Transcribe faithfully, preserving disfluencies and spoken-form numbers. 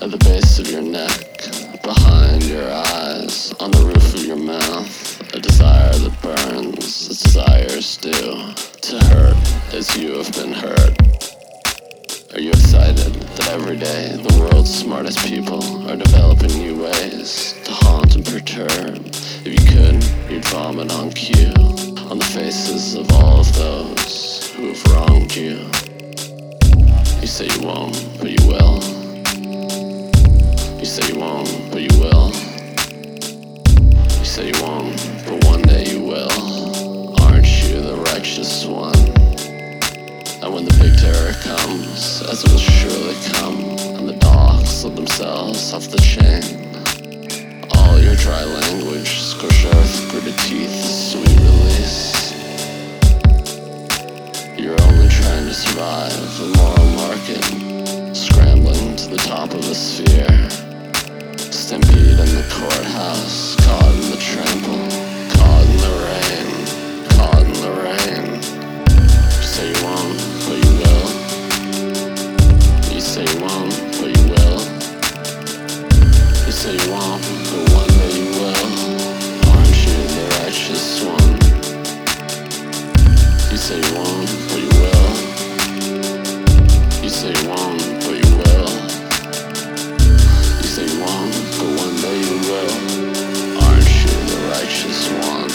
At the base of your neck, behind your eyes, on the roof of your mouth. A desire that burns, as desires do. To hurt as you have been hurt. Are you excited that every day the world's smartest people are developing new ways to haunt and perturb? If you could, you'd vomit on cue, on the faces of all of those who have wronged you. You say you won't, but you will. You say you won't, but you will. You say you won't, but one day you will. Aren't you the righteous one? And when the big terror comes, as it will surely come, and the dogs slip themselves off the chain, all your dry language, scorched earth, gritted teeth, sweet release. You're only trying to survive the moral market, scrambling to the top of a sphere. Stampede in the courthouse, caught in the trample, caught in the rain, caught in the rain. You say you won't, but you will. You say you won't, but you will. You say you won't, but one day you will. Aren't you the righteous one? You say you won't, but you will. You say you won't, but you will. You say you won't, but one day you will. Aren't you the righteous one?